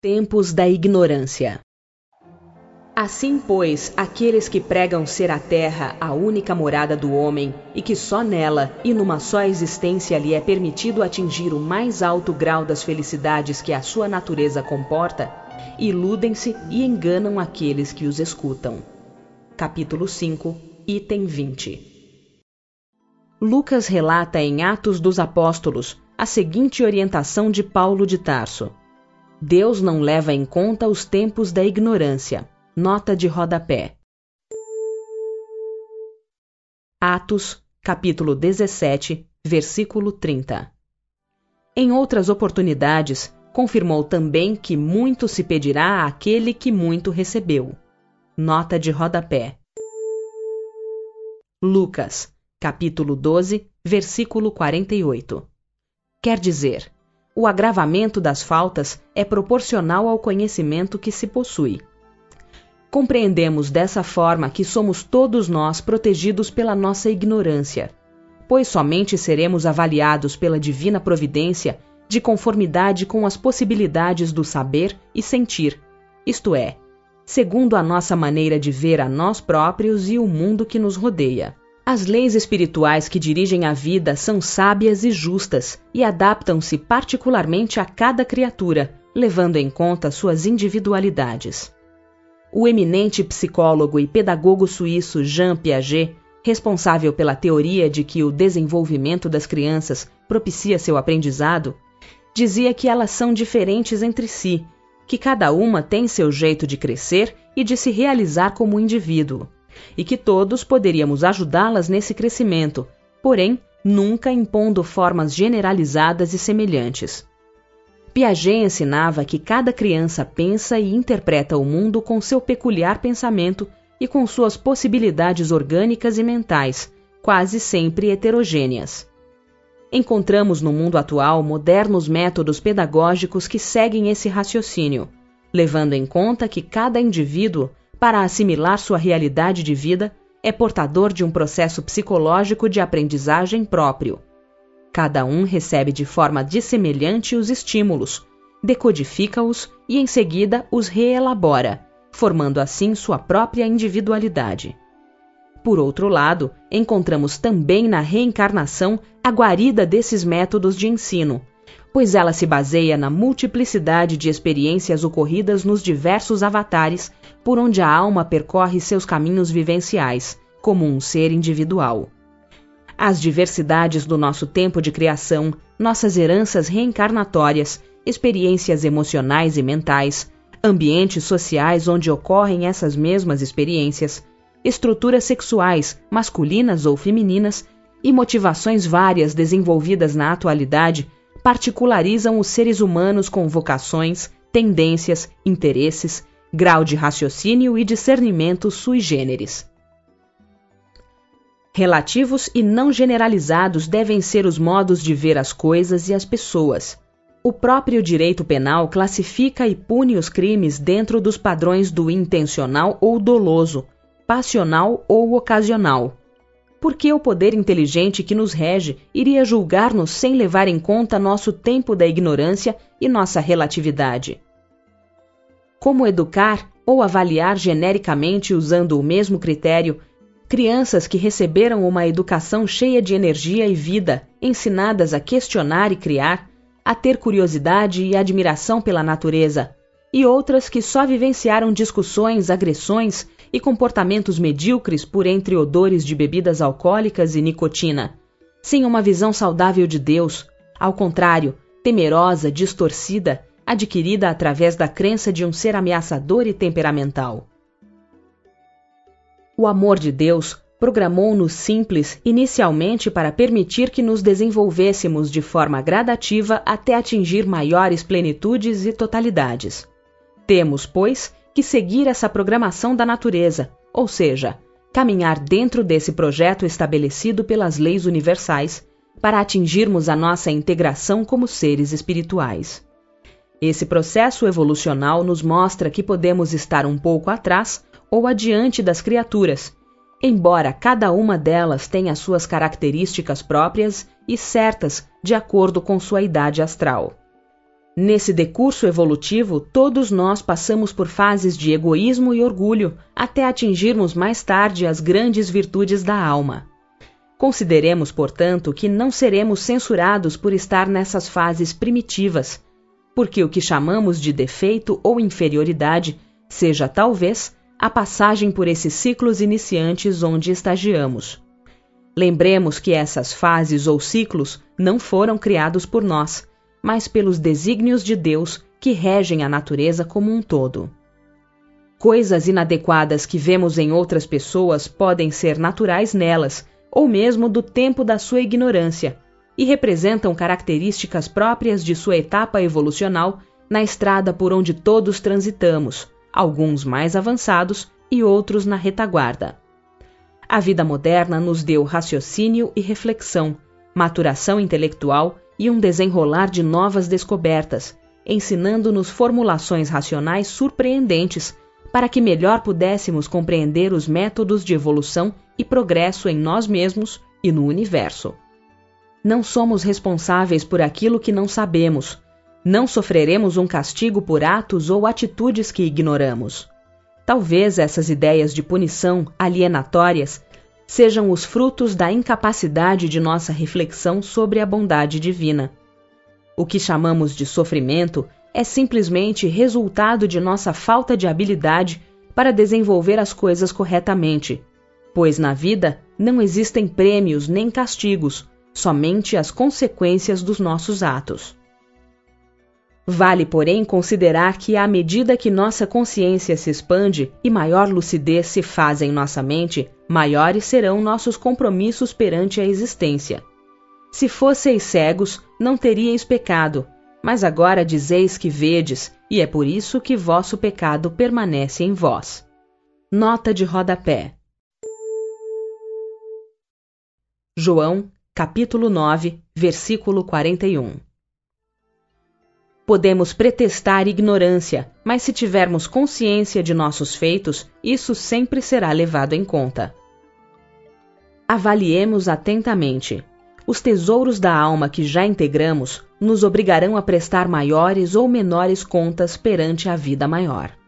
Tempos da ignorância. Assim, pois, aqueles que pregam ser a terra a única morada do homem, e que só nela e numa só existência lhe é permitido atingir o mais alto grau das felicidades que a sua natureza comporta, iludem-se e enganam aqueles que os escutam. Capítulo 5, item 20. Lucas relata em Atos dos Apóstolos a seguinte orientação de Paulo de Tarso: Deus não leva em conta os tempos da ignorância. Nota de rodapé. Atos, capítulo 17, versículo 30. Em outras oportunidades, confirmou também que muito se pedirá àquele que muito recebeu. Nota de rodapé. Lucas, capítulo 12, versículo 48. Quer dizer, o agravamento das faltas é proporcional ao conhecimento que se possui. Compreendemos dessa forma que somos todos nós protegidos pela nossa ignorância, pois somente seremos avaliados pela divina providência de conformidade com as possibilidades do saber e sentir, isto é, segundo a nossa maneira de ver a nós próprios e o mundo que nos rodeia. As leis espirituais que dirigem a vida são sábias e justas e adaptam-se particularmente a cada criatura, levando em conta suas individualidades. O eminente psicólogo e pedagogo suíço Jean Piaget, responsável pela teoria de que o desenvolvimento das crianças propicia seu aprendizado, dizia que elas são diferentes entre si, que cada uma tem seu jeito de crescer e de se realizar como indivíduo, e que todos poderíamos ajudá-las nesse crescimento, porém nunca impondo formas generalizadas e semelhantes. Piaget ensinava que cada criança pensa e interpreta o mundo com seu peculiar pensamento e com suas possibilidades orgânicas e mentais, quase sempre heterogêneas. Encontramos no mundo atual modernos métodos pedagógicos que seguem esse raciocínio, levando em conta que cada indivíduo, para assimilar sua realidade de vida, é portador de um processo psicológico de aprendizagem próprio. Cada um recebe de forma dissemelhante os estímulos, decodifica-os e em seguida os reelabora, formando assim sua própria individualidade. Por outro lado, encontramos também na reencarnação a guarida desses métodos de ensino, pois ela se baseia na multiplicidade de experiências ocorridas nos diversos avatares por onde a alma percorre seus caminhos vivenciais, como um ser individual. As diversidades do nosso tempo de criação, nossas heranças reencarnatórias, experiências emocionais e mentais, ambientes sociais onde ocorrem essas mesmas experiências, estruturas sexuais, masculinas ou femininas, e motivações várias desenvolvidas na atualidade particularizam os seres humanos com vocações, tendências, interesses, grau de raciocínio e discernimento sui generis. Relativos e não generalizados devem ser os modos de ver as coisas e as pessoas. O próprio direito penal classifica e pune os crimes dentro dos padrões do intencional ou doloso, passional ou ocasional. Por que o poder inteligente que nos rege iria julgar-nos sem levar em conta nosso tempo da ignorância e nossa relatividade? Como educar ou avaliar genericamente usando o mesmo critério crianças que receberam uma educação cheia de energia e vida, ensinadas a questionar e criar, a ter curiosidade e admiração pela natureza, e outras que só vivenciaram discussões, agressões e comportamentos medíocres por entre odores de bebidas alcoólicas e nicotina, sem uma visão saudável de Deus, ao contrário, temerosa, distorcida, adquirida através da crença de um ser ameaçador e temperamental. O amor de Deus programou-nos simples inicialmente para permitir que nos desenvolvêssemos de forma gradativa até atingir maiores plenitudes e totalidades. Temos, pois, que seguir essa programação da natureza, ou seja, caminhar dentro desse projeto estabelecido pelas leis universais para atingirmos a nossa integração como seres espirituais. Esse processo evolucional nos mostra que podemos estar um pouco atrás ou adiante das criaturas, embora cada uma delas tenha suas características próprias e certas de acordo com sua idade astral. Nesse decurso evolutivo, todos nós passamos por fases de egoísmo e orgulho, até atingirmos mais tarde as grandes virtudes da alma. Consideremos, portanto, que não seremos censurados por estar nessas fases primitivas, porque o que chamamos de defeito ou inferioridade seja, talvez, a passagem por esses ciclos iniciantes onde estagiamos. Lembremos que essas fases ou ciclos não foram criados por nós, mas pelos desígnios de Deus que regem a natureza como um todo. Coisas inadequadas que vemos em outras pessoas podem ser naturais nelas, ou mesmo do tempo da sua ignorância, e representam características próprias de sua etapa evolucional na estrada por onde todos transitamos, alguns mais avançados e outros na retaguarda. A vida moderna nos deu raciocínio e reflexão, maturação intelectual e um desenrolar de novas descobertas, ensinando-nos formulações racionais surpreendentes para que melhor pudéssemos compreender os métodos de evolução e progresso em nós mesmos e no universo. Não somos responsáveis por aquilo que não sabemos. Não sofreremos um castigo por atos ou atitudes que ignoramos. Talvez essas ideias de punição alienatórias sejam os frutos da incapacidade de nossa reflexão sobre a bondade divina. O que chamamos de sofrimento é simplesmente resultado de nossa falta de habilidade para desenvolver as coisas corretamente, pois na vida não existem prêmios nem castigos, somente as consequências dos nossos atos. Vale, porém, considerar que, à medida que nossa consciência se expande e maior lucidez se faz em nossa mente, maiores serão nossos compromissos perante a existência. Se fosseis cegos, não teríeis pecado, mas agora dizeis que vedes, e é por isso que vosso pecado permanece em vós. Nota de rodapé. João, capítulo 9, versículo 41. Podemos pretextar ignorância, mas se tivermos consciência de nossos feitos, isso sempre será levado em conta. Avaliemos atentamente. Os tesouros da alma que já integramos nos obrigarão a prestar maiores ou menores contas perante a vida maior.